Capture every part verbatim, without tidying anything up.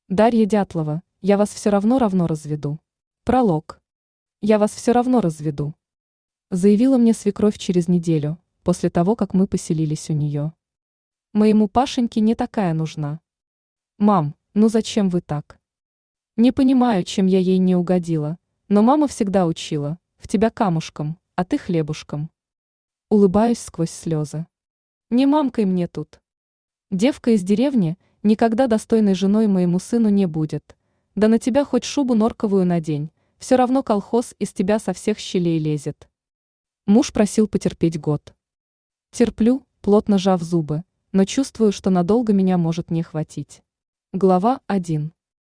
Дарья Дятлова, я вас все равно равно разведу. Пролог. Я вас все равно разведу. Заявила мне свекровь через неделю, после того, как мы поселились у нее. Моему Пашеньке не такая нужна. Мам, ну зачем вы так? Не понимаю, чем я ей не угодила, но мама всегда учила, в тебя камушком, а ты хлебушком. Улыбаюсь сквозь слезы. Не мамкой мне тут. Девка из деревни никогда достойной женой моему сыну не будет. Да на тебя хоть шубу норковую надень, все равно колхоз из тебя со всех щелей лезет. Муж просил потерпеть год. Терплю, плотно сжав зубы, но чувствую, что надолго меня может не хватить. Глава один.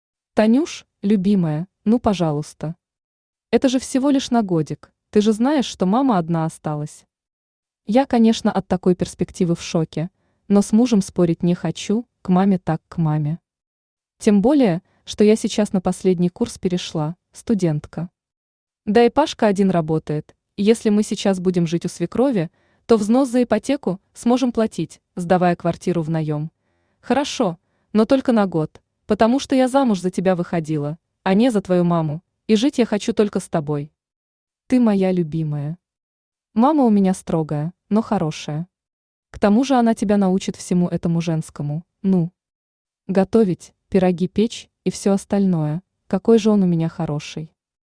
Танюш, любимая, ну пожалуйста. Это же всего лишь на годик, ты же знаешь, что мама одна осталась. Я, конечно, от такой перспективы в шоке, но с мужем спорить не хочу, к маме так к маме. Тем более, что я сейчас на последний курс перешла, студентка. Да и Пашка один работает, и если мы сейчас будем жить у свекрови, то взнос за ипотеку сможем платить, сдавая квартиру в наем. Хорошо, но только на год, потому что я замуж за тебя выходила, а не за твою маму, и жить я хочу только с тобой. Ты моя любимая. Мама у меня строгая, но хорошая. К тому же она тебя научит всему этому женскому, ну. Готовить, пироги печь и все остальное, какой же он у меня хороший.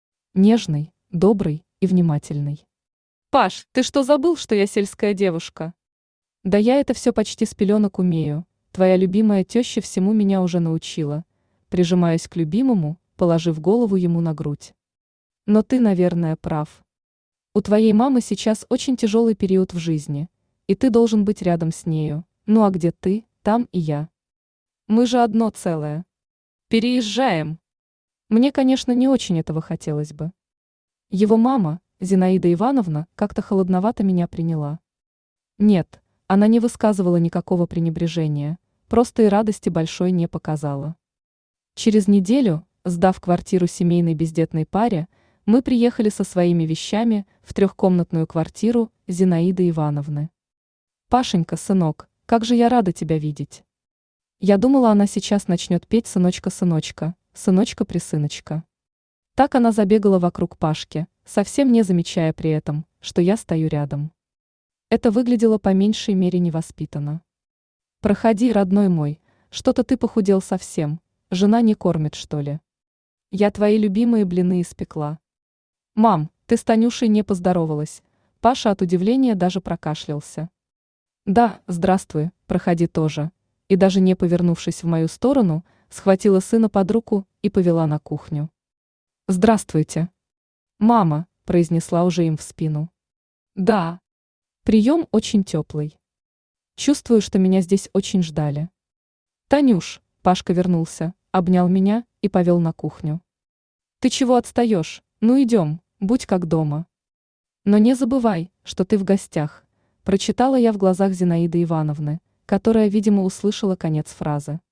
Нежный, добрый и внимательный. Паш, ты что забыл, что я сельская девушка? Да я это все почти с пеленок умею, твоя любимая теща всему меня уже научила. Прижимаюсь к любимому, положив голову ему на грудь. Но ты, наверное, прав. У твоей мамы сейчас очень тяжелый период в жизни, и ты должен быть рядом с нею. Ну а где ты, там и я. Мы же одно целое. Переезжаем. Мне, конечно, не очень этого хотелось бы. Его мама, Зинаида Ивановна, как-то холодновато меня приняла. Нет, она не высказывала никакого пренебрежения, просто и радости большой не показала. Через неделю, сдав квартиру семейной бездетной паре, мы приехали со своими вещами в трехкомнатную квартиру Зинаиды Ивановны. Пашенька, сынок, как же я рада тебя видеть. Я думала, она сейчас начнет петь «Сыночка-сыночка», «Сыночка-присыночка». Так она забегала вокруг Пашки, совсем не замечая при этом, что я стою рядом. Это выглядело по меньшей мере невоспитанно. «Проходи, родной мой, что-то ты похудел совсем, жена не кормит, что ли? Я твои любимые блины испекла». «Мам, ты с Танюшей не поздоровалась», Паша от удивления даже прокашлялся. «Да, здравствуй, проходи тоже», и даже не повернувшись в мою сторону, схватила сына под руку и повела на кухню. «Здравствуйте». «Мама», произнесла уже им в спину. «Да». Прием очень теплый. Чувствую, что меня здесь очень ждали. «Танюш», Пашка вернулся, обнял меня и повел на кухню. «Ты чего отстаешь? Ну идем, будь как дома». «Но не забывай, что ты в гостях», прочитала я в глазах Зинаиды Ивановны, которая, видимо, услышала конец фразы.